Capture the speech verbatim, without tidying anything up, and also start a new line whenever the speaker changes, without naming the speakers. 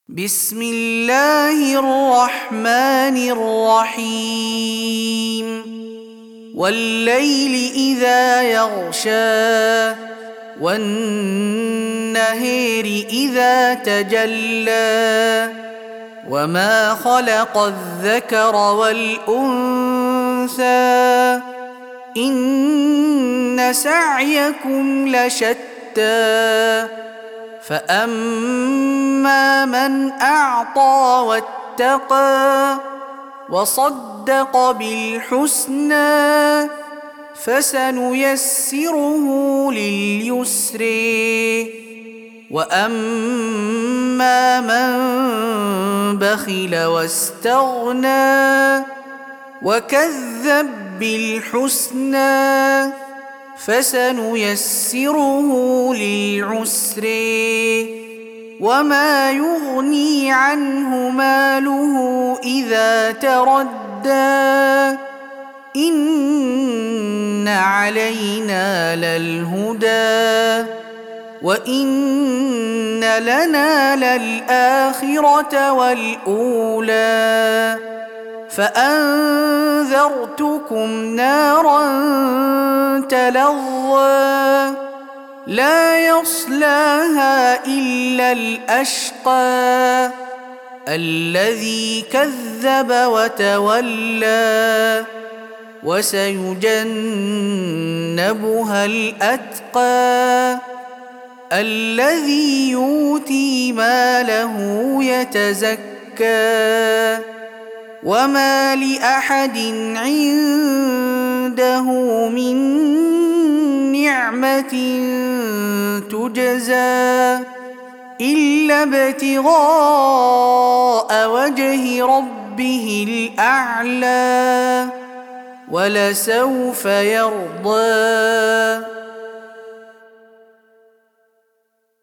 بسم الله الرحمن الرحيم والليل إذا يغشى والنهار إذا تجلى وما خلق الذكر والأنثى إن سعيكم لشتى فأما من أعطى واتقى وصدق بالحسنى فسنيسره لليسر وأما من بخل واستغنى وكذب بالحسنى فسنيسره للعسر وما يغني عنه ماله إذا تردى إن علينا للهدى وإن لنا للآخرة والأولى فأنذرتكم نارا تلظى لا يصلاها إلا الأشقى الذي كذب وتولى وسيجنبها الأتقى الذي يؤتي ماله يتزكى وما لأحد عنده من نعمة تجزى إلا ابتغاء وجه ربه الأعلى ولسوف يرضى